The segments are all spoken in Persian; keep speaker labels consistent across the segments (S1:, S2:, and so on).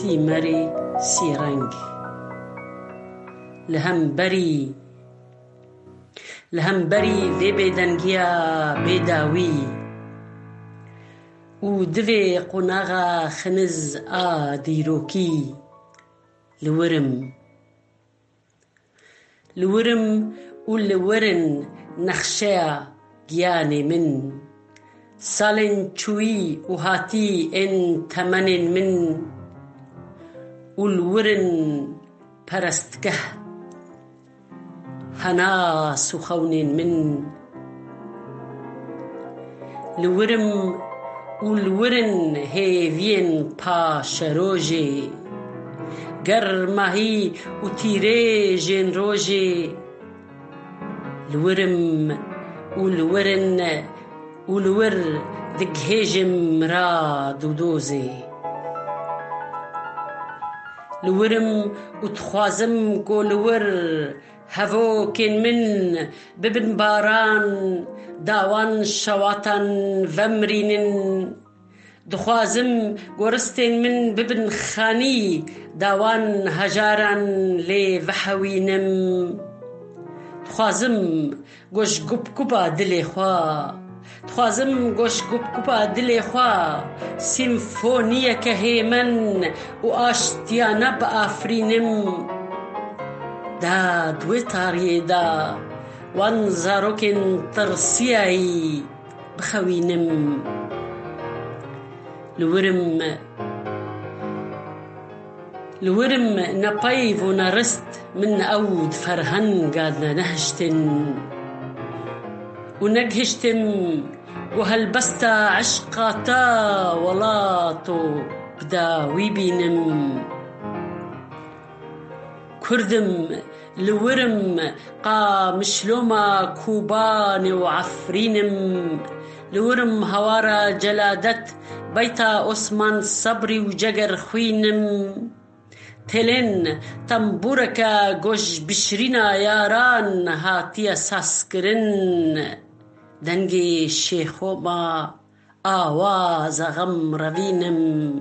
S1: سیمری سی رنگ لهمبری لی بیدنگیا بیداوی و دوی قناغا خنز دیروکی لورم و لورن نخشیا گیانی من سالن چوی و هاتی ان تمنن من و لورن پرستگه هنا سخونین من لورن هیوین پاشروجی گرماهی و تیره جن روجی لور دگهجم را دودوزی لورم و تخوازم گولور هفوکن من ببن باران داوان شواتن ومرینن دخوازم گورستن من ببن خانی داوان هجاران لی وحوینم دخوازم گوش گوبا دلی خوا سیمفونیه که هیمن و آشتیانه با آفرینم دا دوی تاریه دا وان زاروکن ترسیایی بخوینم لورم نپایف و نرست من اود فرهن قادنا نهشتن و نگهشتم و هلبستا عشقاتا ولاتو بداوی بینم كردم لورم قا مشلوما كوبان وعفرينم لورم هوارا جلادت بيتا أسمان صبري وجگر خوينم تلين تنبوركا گوش بشرينا ياران هاتيا ساسكرن دنگي شيخوما آواز غم روينم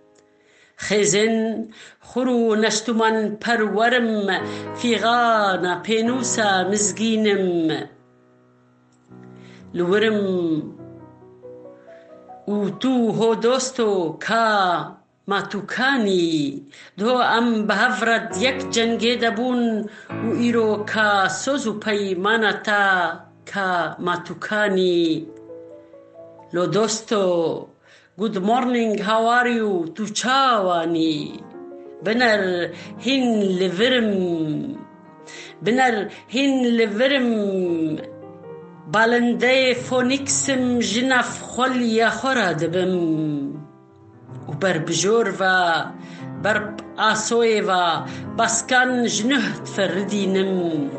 S1: خزن خرو نشتمان پرورم فیغانا پینوسا مزگینم لورم و تو هو دوستو کا ماتوکانی دو ام بهفرد یک جنگی دبون و ایرو کا سوزو پیمانتا کا ماتوکانی لو دوستو Good morning, how are you? Tu chawani. Benar hin liverim. Balande fonixim jinaf kholiya khora debim. U barbjorva, barb asoeva, baskan jnuht ferdinem.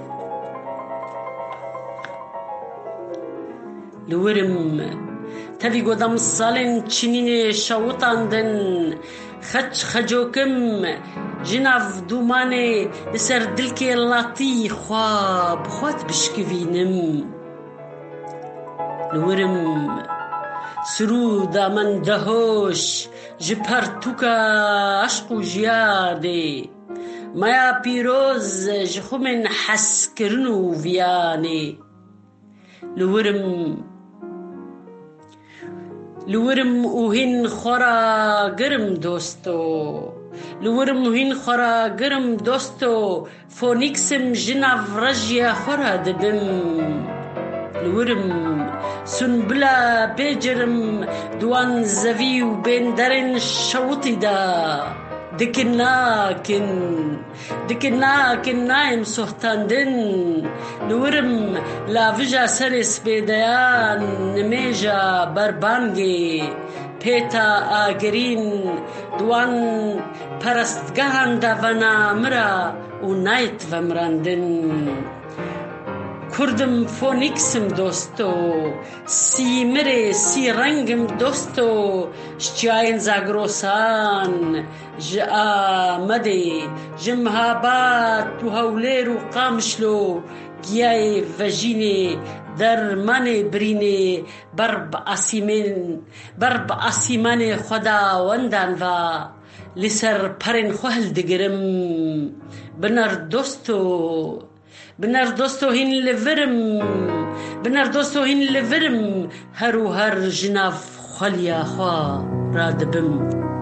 S1: Lurim. تبي قدام الصالن تشيني شوطاندن خجوكم جناف دوماني لسر دلكي اللاتي خواب خوات بشكفينم لورم سرودا من دهوش جبرتوكا عشقو جيادي مايا بيروز جخومن حسكرنو فياني لورم وهين خورا گرم دوستو فونيكسم جناف رجيا خورا دبم لورم سنبلا بيجرم دوان زفي وبين درن شوطي دا دكناكن نايم سهتاندن لورم لا فيجا سرس بيديان نميجا بربانجي بيتا آگرين دوان پرستگاهان داونا مرا و نايت ومراندن کردم فونیکسم دوستو سیمره سی رنگم دوستو شچاین زاگروسان آمده جمهابات و هولیر و قامشلو گیای وجینه در من برینه برب آسیمان خدا وندان و لسر پرین خو هەڵدەگرم بنەردۆستۆ هین لەڤرم هەر و هەر ژناف خۆلیا خوا ڕادەبم